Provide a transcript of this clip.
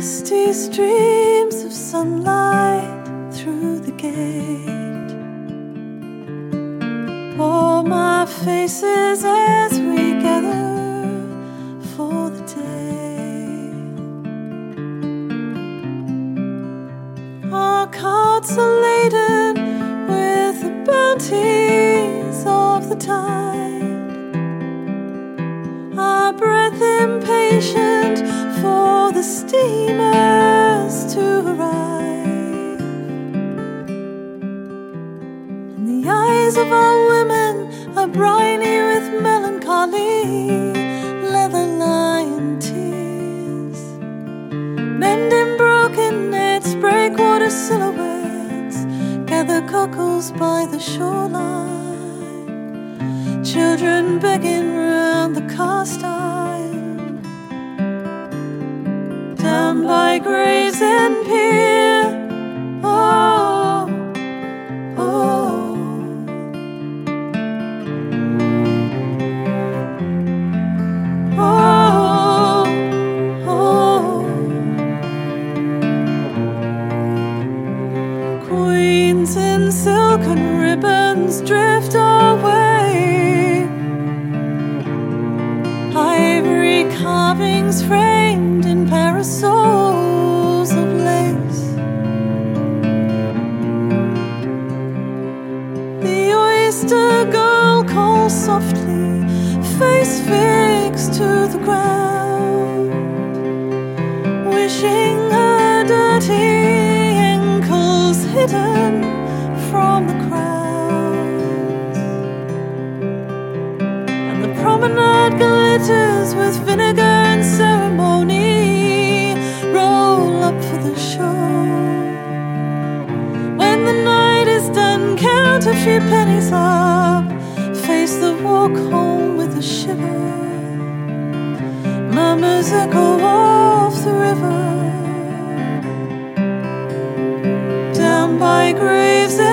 Misty streams of sunlight through the gate pour my faces as we gather for the day. Our carts are laden with the bounties of the tide, our breath impatient for the steamers to arrive. And the eyes of our women are briny with melancholy, leather-lined tears. Men in broken nets, breakwater silhouettes, gather cockles by the shoreline, children begging round the cast iron, down by Gravesend Pier. Oh, oh. Oh, oh. Queens in silken ribbons drift away, ivory carvings framed in parasols of lace. The oyster girl calls softly, face fixed to the ground, wishing her dirty ankles hidden from the crowds. And the promenade glitters with vinegar and ceremony, roll up for the show. When the night is done, count a few pennies up, face the walk home with a shiver, murmurs echo off the river, down by Gravesend.